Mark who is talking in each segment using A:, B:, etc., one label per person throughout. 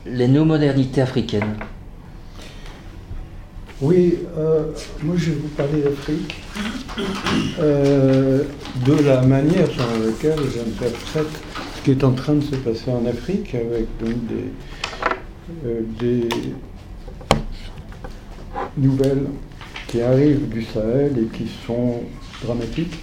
A: les néo-modernités africaines.
B: Oui, moi je vais vous parler d'Afrique, de la manière dans laquelle j'interprète ce qui est en train de se passer en Afrique, avec donc des nouvelles qui arrivent du Sahel et qui sont dramatiques.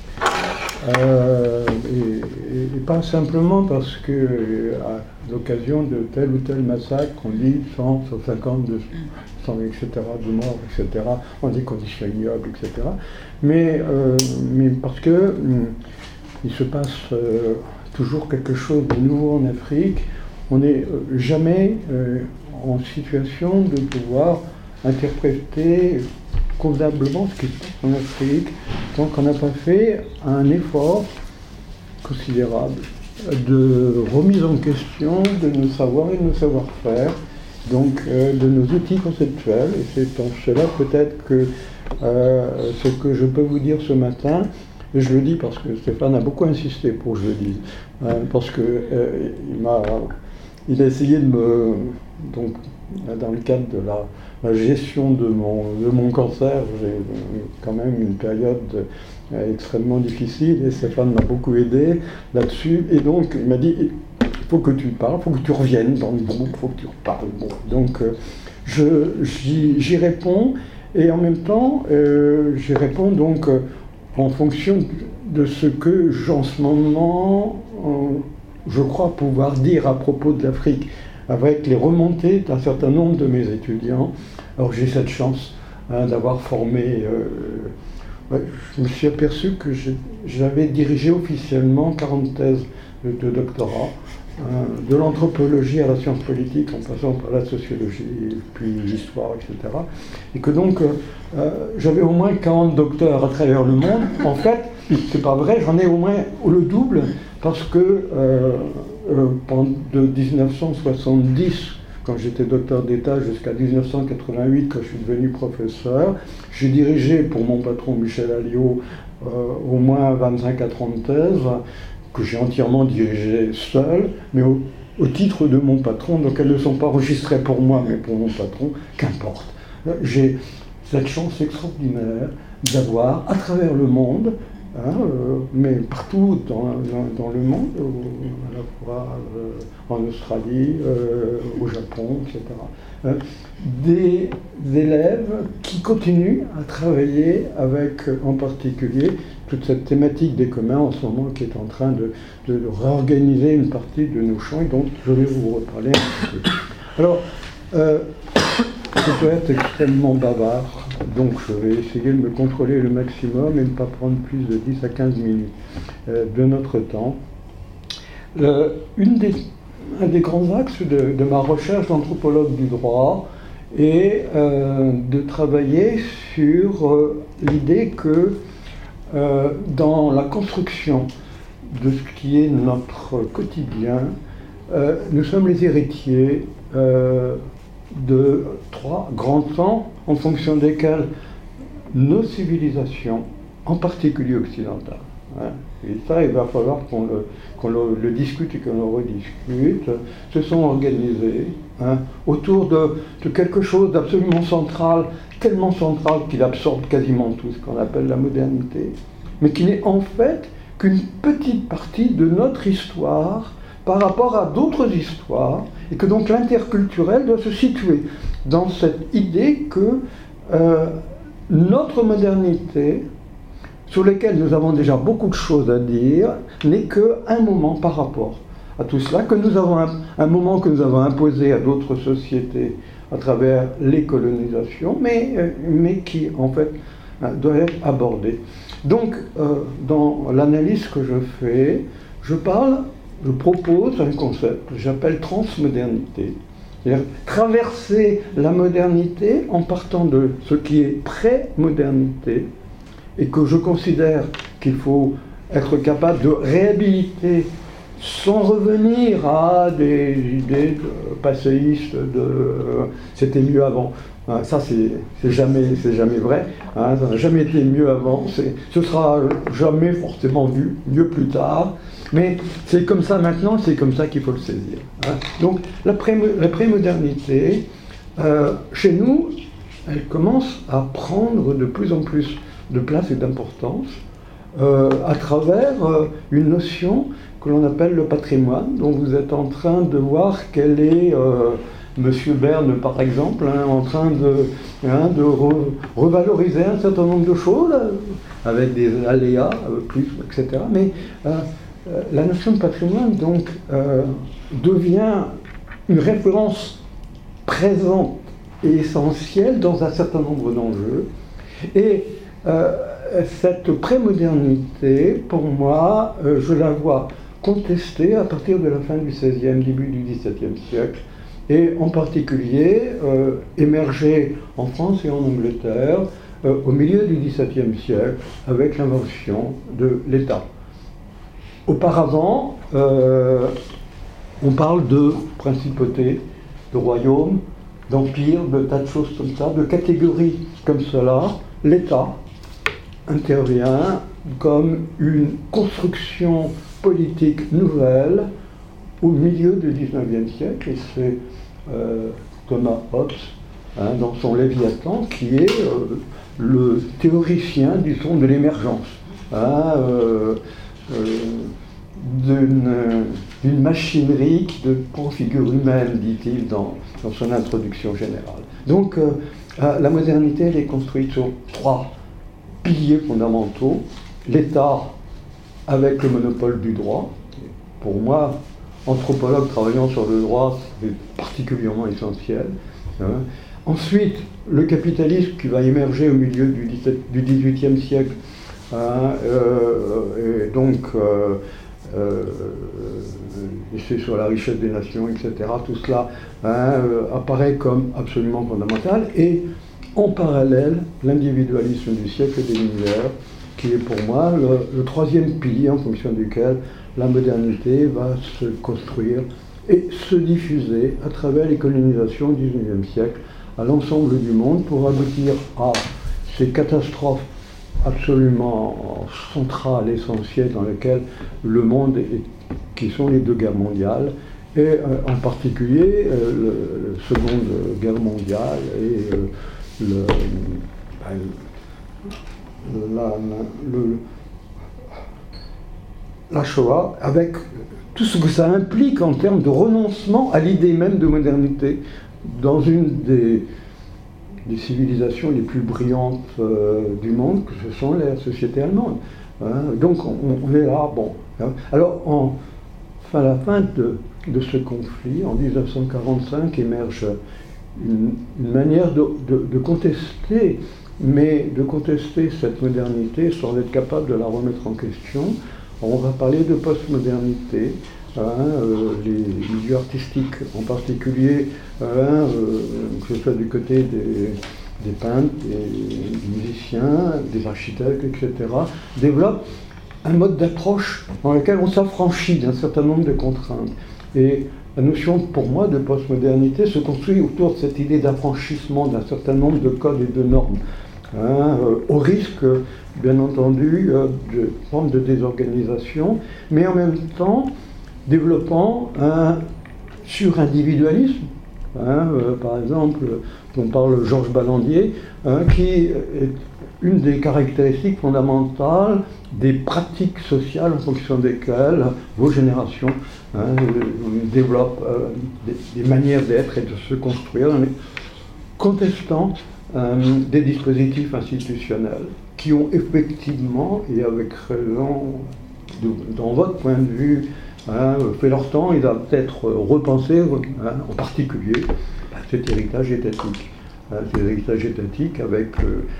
B: Et pas simplement parce que à l'occasion de tel ou tel massacre, on dit 100, 150, 200, etc., de morts, etc., en des conditions ignobles, etc. Mais parce que il se passe toujours quelque chose de nouveau en Afrique, on n'est jamais en situation de pouvoir interpréter convenablement ce qui se passe en Afrique, tant qu'on n'a pas fait un effort considérable de remise en question de nos savoirs et de nos savoir-faire, donc de nos outils conceptuels. Et c'est en cela peut-être que ce que je peux vous dire ce matin, et je le dis parce que Stéphane a beaucoup insisté pour que je le dise, parce que il a essayé de me... Donc, dans le cadre de la gestion de mon cancer, j'ai quand même une période extrêmement difficile et Stéphane m'a beaucoup aidé là-dessus. Et donc, il m'a dit, il faut que tu parles, il faut que tu reviennes dans le groupe, il faut que tu reparles. Bon. Donc, j'y réponds et en même temps, j'y réponds donc en fonction de ce que en ce moment, je crois pouvoir dire à propos de l'Afrique, avec les remontées d'un certain nombre de mes étudiants. Alors j'ai cette chance d'avoir formé... je me suis aperçu que j'avais dirigé officiellement 40 thèses de doctorat, de l'anthropologie à la science politique, en passant par la sociologie, puis l'histoire, etc. Et que donc, j'avais au moins 40 docteurs à travers le monde. En fait, c'est pas vrai, j'en ai au moins le double, parce que de 1970, quand j'étais docteur d'État, jusqu'à 1988, quand je suis devenu professeur, j'ai dirigé pour mon patron Michel Alliot au moins 25 à 30 thèses, que j'ai entièrement dirigées seul, mais au titre de mon patron, donc elles ne sont pas enregistrées pour moi, mais pour mon patron, qu'importe. J'ai cette chance extraordinaire d'avoir, à travers le monde, mais partout dans le monde, à la fois en Australie, au Japon, etc., des élèves qui continuent à travailler avec, en particulier, toute cette thématique des communs en ce moment qui est en train de réorganiser une partie de nos champs, et donc je vais vous reparler un petit peu. Alors, je peux être extrêmement bavard, donc je vais essayer de me contrôler le maximum et ne pas prendre plus de 10 à 15 minutes de notre temps. Un des grands axes de ma recherche d'anthropologue du droit est de travailler sur l'idée que dans la construction de ce qui est notre quotidien, nous sommes les héritiers de trois grands temps en fonction desquels nos civilisations, en particulier occidentales, et ça il va falloir qu'on le discute et qu'on le rediscute, se sont organisées autour de quelque chose d'absolument central, tellement central qu'il absorbe quasiment tout ce qu'on appelle la modernité, mais qui n'est en fait qu'une petite partie de notre histoire par rapport à d'autres histoires, et que donc l'interculturel doit se situer dans cette idée que notre modernité, sur laquelle nous avons déjà beaucoup de choses à dire, n'est qu'un moment par rapport à tout cela, que nous avons un moment que nous avons imposé à d'autres sociétés à travers les colonisations, mais qui en fait doit être abordé. Donc dans l'analyse que je fais, je propose un concept que j'appelle transmodernité, c'est-à-dire traverser la modernité en partant de ce qui est pré-modernité, et que je considère qu'il faut être capable de réhabiliter sans revenir à des idées passéistes de c'était mieux avant. Ça, c'est jamais vrai. Ça n'a jamais été mieux avant. Ce sera jamais forcément mieux plus tard. Mais c'est comme ça maintenant, c'est comme ça qu'il faut le saisir. Hein. Donc la prémodernité, chez nous, elle commence à prendre de plus en plus de place et d'importance à travers une notion que l'on appelle le patrimoine. Donc vous êtes en train de voir quelle est Monsieur Berne, par exemple, en train de revaloriser un certain nombre de choses, avec des aléas, etc. Mais la notion de patrimoine, donc, devient une référence présente et essentielle dans un certain nombre d'enjeux. Et cette prémodernité, pour moi, je la vois contestée à partir de la fin du XVIe, début du XVIIe siècle, et en particulier émerger en France et en Angleterre au milieu du XVIIe siècle avec l'invention de l'État. Auparavant, on parle de principauté, de royaume, d'empire, de tas de choses comme ça, de catégories comme cela. L'État intervient comme une construction politique nouvelle au milieu du XIXe siècle, et c'est Thomas Hobbes, dans son Léviathan, qui est le théoricien, disons, de l'émergence, d'une machinerie qui prend figure humaine, dit-il dans son introduction générale. Donc la modernité, elle est construite sur 3 piliers fondamentaux. L'État avec le monopole du droit. Pour moi, anthropologue travaillant sur le droit, c'est particulièrement essentiel. Ensuite, le capitalisme qui va émerger au milieu du XVIIIe siècle, et donc c'est sur la richesse des nations, etc. Tout cela apparaît comme absolument fondamental. Et en parallèle, l'individualisme du siècle des Lumières, qui est pour moi le 3e pilier en fonction duquel la modernité va se construire et se diffuser à travers les colonisations du XIXe siècle à l'ensemble du monde pour aboutir à ces catastrophes absolument centrales, essentielles dans lesquelles le monde est, qui sont les 2 guerres mondiales, et en particulier la Seconde Guerre mondiale et la Shoah, avec tout ce que ça implique en termes de renoncement à l'idée même de modernité dans une des civilisations les plus brillantes du monde, que ce sont les sociétés allemandes. Donc on est là, bon. Alors, à la fin de ce conflit, en 1945, émerge une manière de contester, mais de contester cette modernité sans être capable de la remettre en question. On va parler de postmodernité, les milieux artistiques en particulier, que ce soit du côté des peintres, des musiciens, des architectes, etc., développent un mode d'approche dans lequel on s'affranchit d'un certain nombre de contraintes. Et la notion, pour moi, de postmodernité se construit autour de cette idée d'affranchissement d'un certain nombre de codes et de normes, au risque, bien entendu, de formes de désorganisation, mais en même temps développant un surindividualisme. Par exemple, on parle de Georges Ballandier, qui est une des caractéristiques fondamentales des pratiques sociales en fonction desquelles vos générations développent des manières d'être et de se construire, contestant des dispositifs institutionnels qui ont effectivement, et avec raison, dans votre point de vue, fait leur temps, ils doivent être repensés, en particulier cet héritage étatique. Cet héritage étatique avec,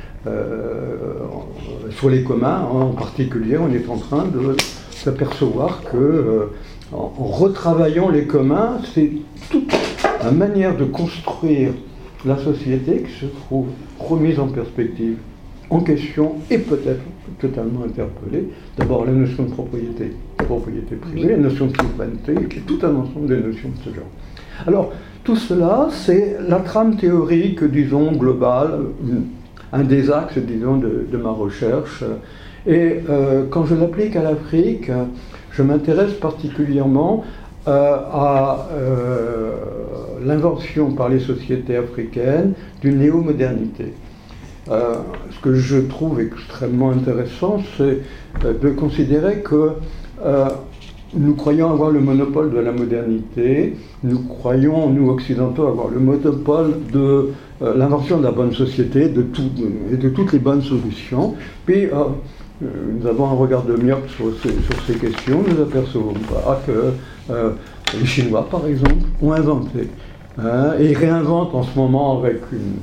B: sur les communs en particulier, on est en train de s'apercevoir que en retravaillant les communs, c'est toute la manière de construire la société qui se trouve remise en perspective, en question et peut-être totalement interpellée. D'abord la notion de propriété privée, la notion de souveraineté, qui est tout un ensemble de notions de ce genre. Alors, tout cela, c'est la trame théorique, disons, globale, un des axes, disons, de ma recherche. Et quand je l'applique à l'Afrique, je m'intéresse particulièrement à l'invention par les sociétés africaines d'une néo-modernité. Ce que je trouve extrêmement intéressant, c'est de considérer que nous croyons avoir le monopole de la modernité, nous croyons, nous occidentaux, avoir le monopole de l'invention de la bonne société et de toutes les bonnes solutions. Puis nous avons un regard de myope sur ces questions, nous apercevons pas que les Chinois, par exemple, ont inventé et réinventent en ce moment avec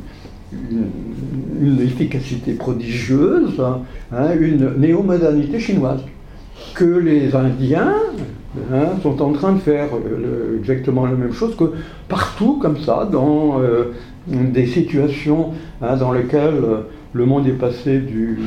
B: une efficacité prodigieuse, une néo-modernité chinoise, que les Indiens sont en train de faire exactement la même chose, que partout comme ça, dans des situations dans lesquelles le monde est passé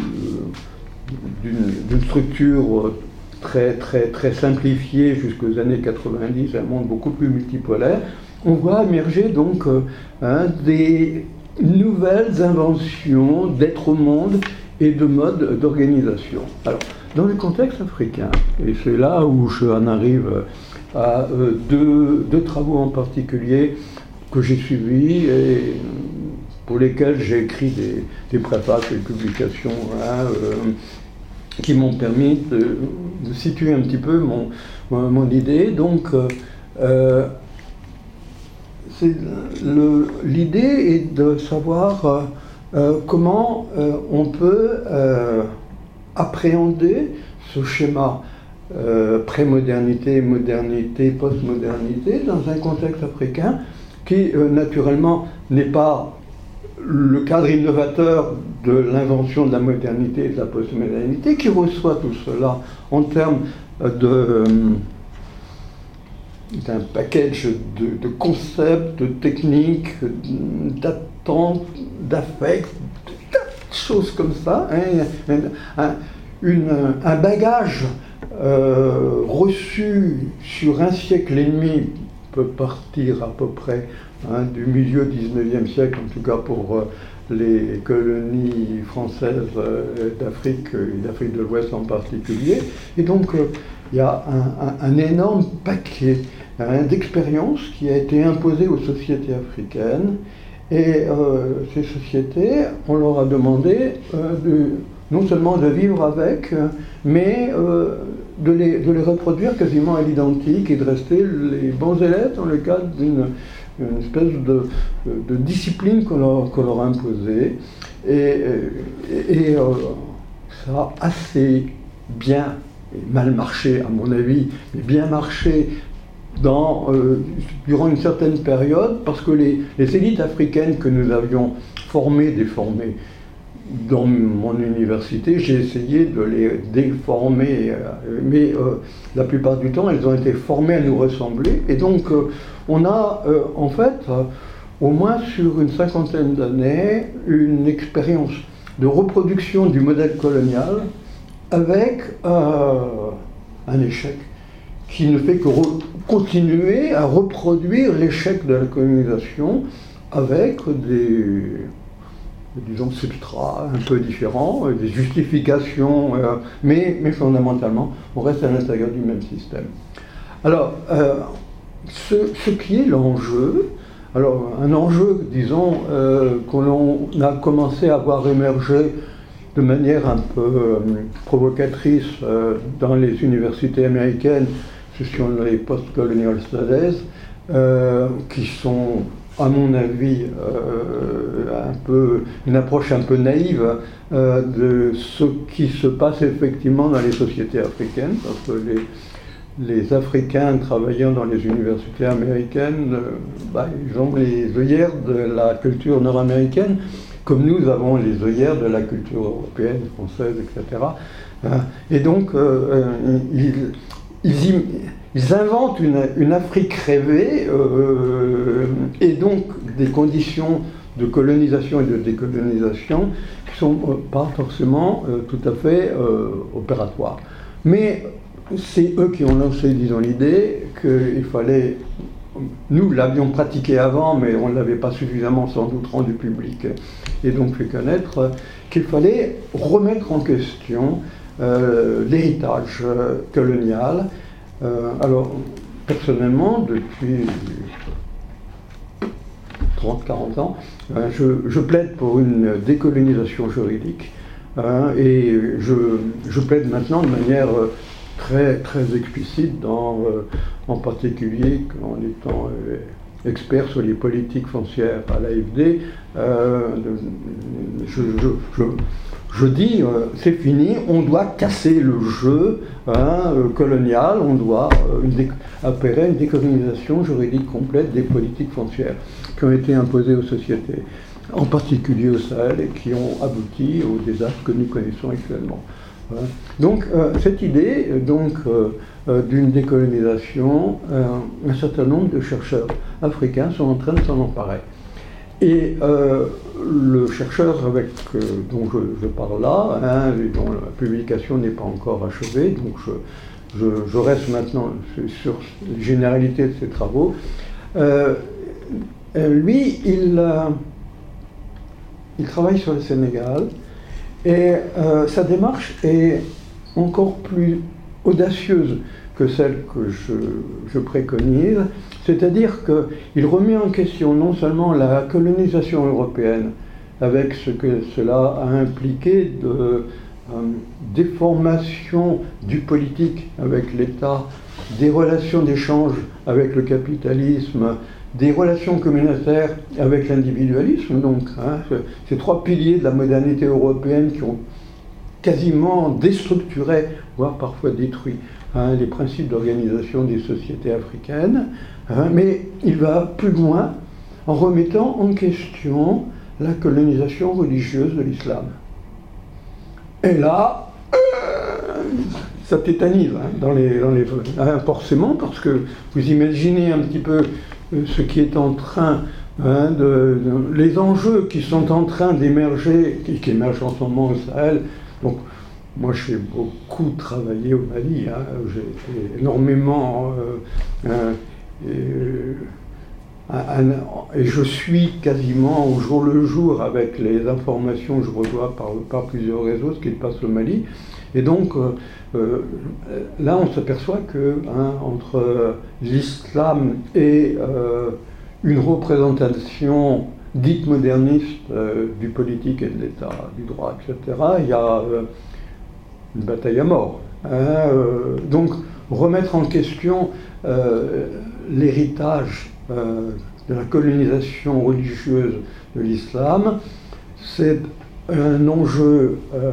B: d'une structure très simplifiée jusqu'aux années 90, un monde beaucoup plus multipolaire. On voit émerger donc des nouvelles inventions d'être au monde et de modes d'organisation. Alors, dans le contexte africain, et c'est là où je en arrive à deux travaux en particulier que j'ai suivis et pour lesquels j'ai écrit des préfaces et des publications qui m'ont permis de situer un petit peu mon idée. Donc, l'idée est de savoir comment on peut appréhender ce schéma pré-modernité, modernité, post-modernité dans un contexte africain qui naturellement n'est pas le cadre innovateur de l'invention de la modernité et de la post-modernité, qui reçoit tout cela en termes d'un package de concepts, de techniques, d'attentes, d'affects, de choses comme ça, un bagage reçu sur un siècle et demi peut partir à peu près du milieu du 19e siècle, en tout cas pour les colonies françaises d'Afrique et d'Afrique de l'Ouest en particulier. Et donc il y a un énorme paquet d'expériences qui a été imposé aux sociétés africaines. Et ces sociétés, on leur a demandé non seulement de vivre avec, mais de les reproduire quasiment à l'identique et de rester les bons élèves dans le cadre d'une espèce de discipline qu'on leur a imposée. Et ça a assez bien, et mal marché à mon avis, mais bien marché durant une certaine période, parce que les élites africaines que nous avions déformées dans mon université, j'ai essayé de les déformer, mais la plupart du temps, elles ont été formées à nous ressembler. Et donc, on a en fait, au moins sur une cinquantaine d'années, une expérience de reproduction du modèle colonial avec un échec qui ne fait que continuer à reproduire l'échec de la colonisation avec disons, substrats un peu différents, des justifications, mais fondamentalement, on reste à l'intérieur du même système. Alors, ce qui est l'enjeu, alors un enjeu, disons, qu'on a commencé à voir émerger de manière un peu provocatrice dans les universités américaines, ce sont les post-colonial studies, qui sont, à mon avis, une approche un peu naïve de ce qui se passe effectivement dans les sociétés africaines, parce que les Africains travaillant dans les universités américaines, ils ont les œillères de la culture nord-américaine, comme nous avons les œillères de la culture européenne, française, etc. Et donc, ils inventent une Afrique rêvée et donc des conditions de colonisation et de décolonisation qui ne sont pas forcément tout à fait opératoires. Mais c'est eux qui ont lancé, disons, l'idée qu'il fallait... Nous l'avions pratiqué avant, mais on ne l'avait pas suffisamment sans doute rendu public et donc fait connaître, qu'il fallait remettre en question l'héritage colonial. Alors, personnellement, depuis 30-40 ans, je plaide pour une décolonisation juridique, et je plaide maintenant de manière très, très explicite, en particulier en étant expert sur les politiques foncières à l'AFD. Je dis, c'est fini, on doit casser le jeu colonial, on doit opérer une décolonisation juridique complète des politiques foncières qui ont été imposées aux sociétés, en particulier au Sahel, et qui ont abouti au désastre que nous connaissons actuellement. Donc, cette idée d'une décolonisation, un certain nombre de chercheurs africains sont en train de s'en emparer. Et le chercheur dont je parle là, dont la publication n'est pas encore achevée, donc je reste maintenant sur les généralités de ses travaux, lui, il travaille sur le Sénégal, et sa démarche est encore plus audacieuse que celle que je préconise, c'est-à-dire qu'il remet en question non seulement la colonisation européenne, avec ce que cela a impliqué de déformation du politique avec l'État, des relations d'échange avec le capitalisme, des relations communautaires avec l'individualisme, donc ces trois piliers de la modernité européenne qui ont quasiment déstructuré, voire parfois détruit, les principes d'organisation des sociétés africaines, mais il va plus loin en remettant en question la colonisation religieuse de l'islam. Et là, ça tétanise forcément, parce que vous imaginez un petit peu ce qui est en train, les enjeux qui sont en train d'émerger, qui émergent en ce moment au Sahel. Donc, moi, j'ai beaucoup travaillé au Mali, j'ai été énormément, et je suis quasiment au jour le jour avec les informations que je reçois par plusieurs réseaux, ce qui se passe au Mali. Et donc, là, on s'aperçoit que entre l'islam et une représentation dite moderniste du politique et de l'État, du droit, etc., il y a une bataille à mort. Donc, remettre en question l'héritage de la colonisation religieuse de l'islam, c'est un enjeu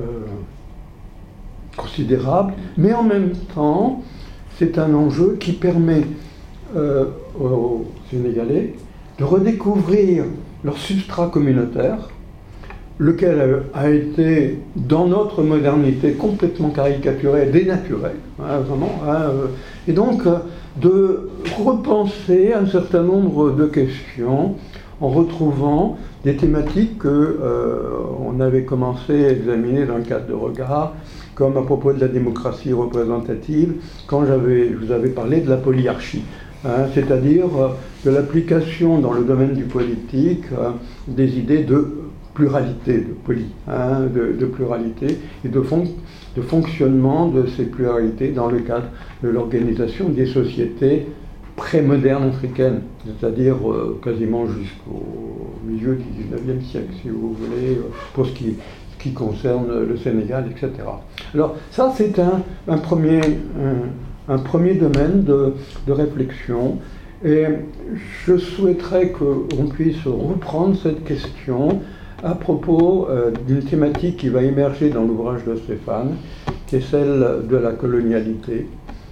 B: considérable, mais en même temps, c'est un enjeu qui permet aux Sénégalais de redécouvrir leur substrat communautaire, lequel a été, dans notre modernité, complètement caricaturé, dénaturé, vraiment, et donc de repenser un certain nombre de questions en retrouvant des thématiques qu'on avait commencé à examiner dans le cadre de Regard, comme à propos de la démocratie représentative, quand je vous avais parlé de la polyarchie, c'est-à-dire de l'application dans le domaine du politique des idées de pluralité, de pluralité et de fonctionnement de ces pluralités dans le cadre de l'organisation des sociétés pré-modernes africaines, c'est-à-dire quasiment jusqu'au milieu du XIXe siècle, si vous voulez, pour ce qui concerne le Sénégal, etc. Alors ça, c'est un premier domaine de réflexion, et je souhaiterais qu'on puisse reprendre cette question à propos d'une thématique qui va émerger dans l'ouvrage de Stéphane, qui est celle de la colonialité,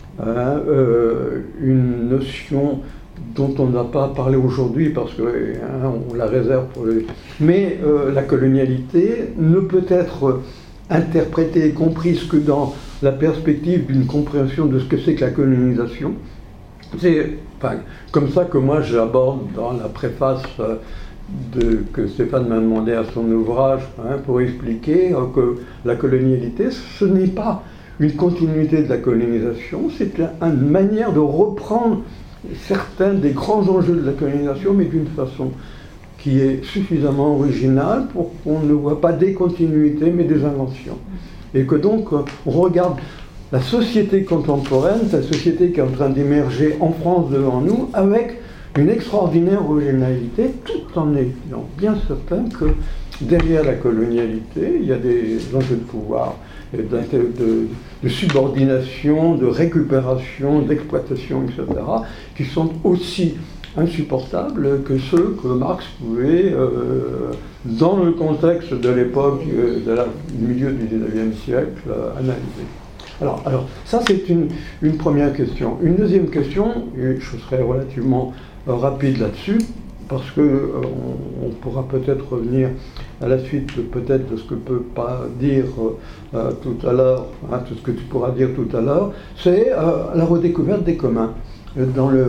B: une notion dont on n'a pas parlé aujourd'hui parce qu'on la réserve pour le... Mais la colonialité ne peut être interprétée et comprise que dans la perspective d'une compréhension de ce que c'est que la colonisation. C'est comme ça que moi j'aborde dans la préface que Stéphane m'a demandé à son ouvrage, pour expliquer que la colonialité, ce n'est pas une continuité de la colonisation, c'est une manière de reprendre certains des grands enjeux de la colonisation, mais d'une façon qui est suffisamment originale pour qu'on ne voit pas des continuités, mais des inventions. Et que donc, on regarde la société contemporaine, cette société qui est en train d'émerger en France devant nous, avec une extraordinaire originalité, tout en étant bien certain que derrière la colonialité, il y a des enjeux de pouvoir, de subordination, de récupération, d'exploitation, etc., qui sont aussi insupportables que ceux que Marx pouvait, dans le contexte de l'époque du milieu du XIXe siècle, analyser. Alors ça c'est une première question. Une deuxième question, et je serai relativement rapide là-dessus, parce qu'on pourra peut-être revenir à la suite peut-être de ce que peut pas dire tout à l'heure, tout ce que tu pourras dire tout à l'heure, c'est la redécouverte des communs dans le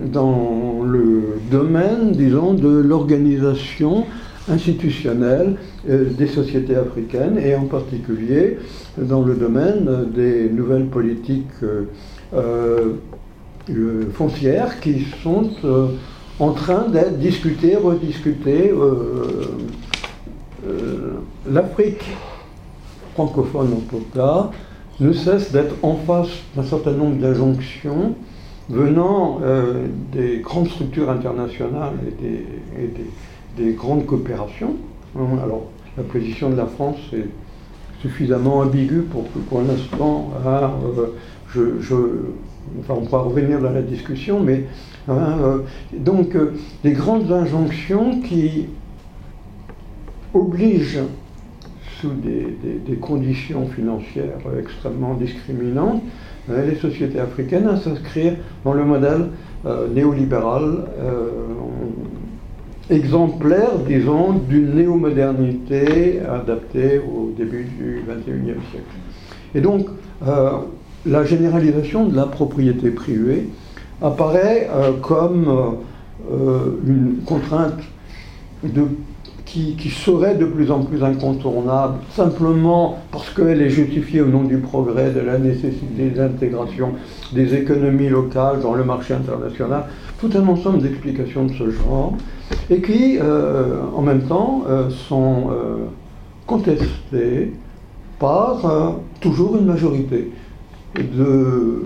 B: domaine, disons, de l'organisation institutionnelle des sociétés africaines, et en particulier dans le domaine des nouvelles politiques foncières qui sont en train d'être discutées, rediscutées. L'Afrique francophone en tout cas ne cesse d'être en face d'un certain nombre d'injonctions venant des grandes structures internationales et des grandes coopérations. Alors, la position de la France est suffisamment ambiguë pour que, pour l'instant, enfin, on pourra revenir dans la discussion, mais donc des grandes injonctions qui obligent, sous des conditions financières extrêmement discriminantes, les sociétés africaines à s'inscrire dans le modèle néolibéral exemplaire, disons, d'une néo-modernité adaptée au début du XXIe siècle. Et donc, la généralisation de la propriété privée apparaît comme une contrainte qui serait de plus en plus incontournable, simplement parce qu'elle est justifiée au nom du progrès, de la nécessité d'intégration des économies locales dans le marché international, tout un ensemble d'explications de ce genre, et qui, en même temps, sont contestées par toujours une majorité de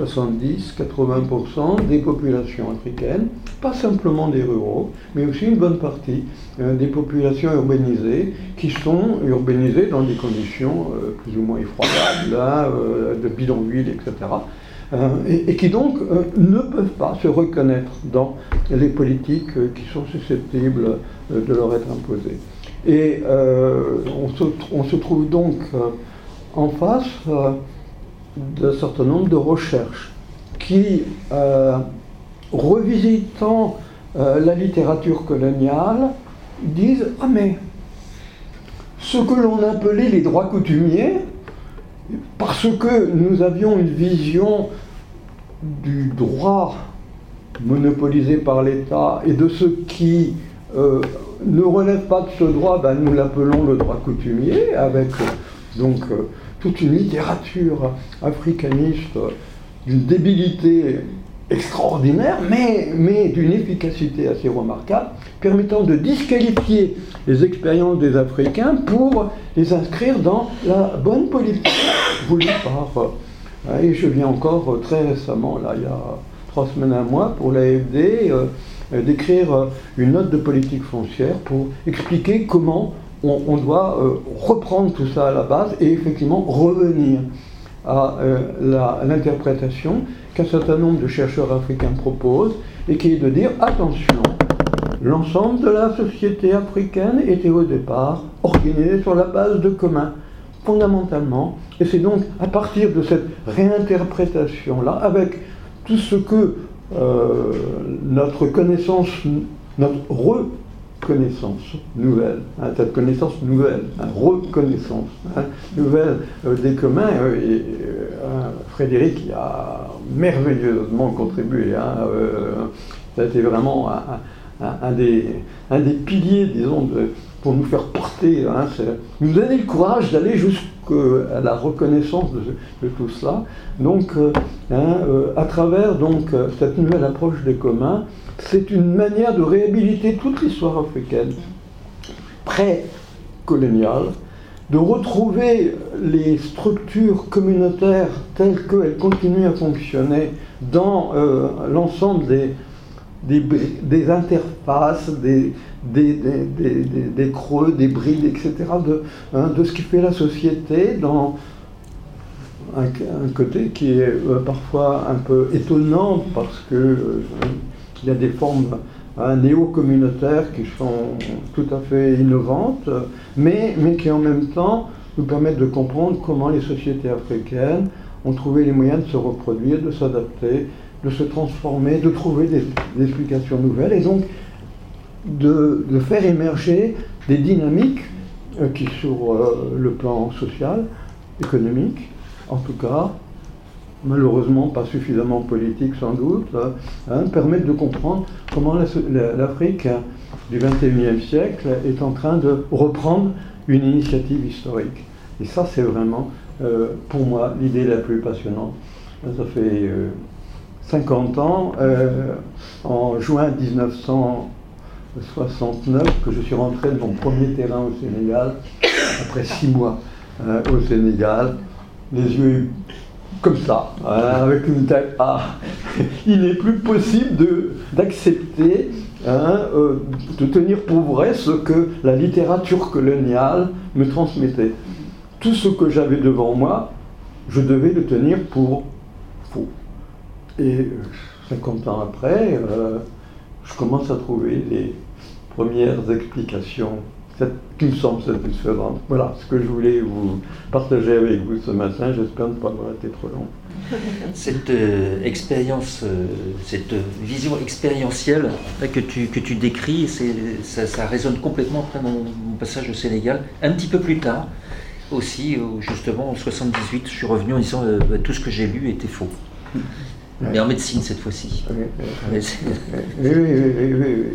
B: 70-80% des populations africaines, pas simplement des ruraux, mais aussi une bonne partie des populations urbanisées, qui sont urbanisées dans des conditions plus ou moins effroyables, de bidonvilles, etc., et qui donc ne peuvent pas se reconnaître dans les politiques qui sont susceptibles de leur être imposées. Et on se trouve donc en face d'un certain nombre de recherches qui, revisitant la littérature coloniale, disent « Ah mais, ce que l'on appelait les droits coutumiers, parce que nous avions une vision du droit monopolisé par l'État et de ce qui ne relève pas de ce droit, ben, nous l'appelons le droit coutumier, avec donc toute une littérature africaniste d'une débilité extraordinaire, mais d'une efficacité assez remarquable, permettant de disqualifier les expériences des Africains pour les inscrire dans la bonne politique voulue par... Et je viens encore très récemment, là, il y a 3 semaines, un mois, pour l'AFD, d'écrire une note de politique foncière pour expliquer comment on doit reprendre tout ça à la base et effectivement revenir à l'interprétation qu'un certain nombre de chercheurs africains proposent, et qui est de dire attention, l'ensemble de la société africaine était au départ organisée sur la base de communs, fondamentalement, et c'est donc à partir de cette réinterprétation-là, avec tout ce que notre connaissance, notre reconnaissance nouvelle, cette connaissance nouvelle, reconnaissance nouvelle des communs, et Frédéric y a merveilleusement contribué, ça a été vraiment un des piliers, disons, pour nous faire porter, nous donner le courage d'aller jusqu'à la reconnaissance de tout cela. Donc, à travers donc, cette nouvelle approche des communs, c'est une manière de réhabiliter toute l'histoire africaine pré-coloniale, de retrouver les structures communautaires telles qu'elles continuent à fonctionner dans l'ensemble des interfaces, des creux, des brides, etc., de ce qui fait la société dans un côté qui est parfois un peu étonnant parce que il y a des formes néo-communautaires qui sont tout à fait innovantes, mais qui en même temps nous permettent de comprendre comment les sociétés africaines ont trouvé les moyens de se reproduire, de s'adapter, de se transformer, de trouver des explications nouvelles et donc de faire émerger des dynamiques qui, sur le plan social, économique, en tout cas, malheureusement pas suffisamment politique sans doute, permettent de comprendre comment l'Afrique du XXIe siècle est en train de reprendre une initiative historique. Et ça, c'est vraiment, pour moi, l'idée la plus passionnante. Ça fait 50 ans, en juin 1969, que je suis rentré de mon premier terrain au Sénégal, après 6 mois au Sénégal, les yeux comme ça, avec une tête. Il n'est plus possible d'accepter, de tenir pour vrai ce que la littérature coloniale me transmettait. Tout ce que j'avais devant moi, je devais le tenir pour faux. Et 50 ans après, je commence à trouver les premières explications qui me semblent satisfaisantes. Voilà ce que je voulais vous partager avec vous ce matin. J'espère ne pas avoir été trop long.
A: Cette expérience, cette vision expérientielle que tu décris, ça résonne complètement après mon passage au Sénégal. Un petit peu plus tard, aussi, justement en 78, je suis revenu en disant tout ce que j'ai lu était faux. Mais en médecine cette fois-ci.
B: Oui.